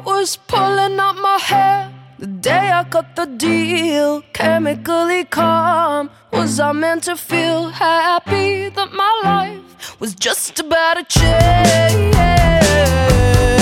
was pulling out my hair the day I cut the deal. Chemically calm, was I meant to feel happy that my life was just about to change?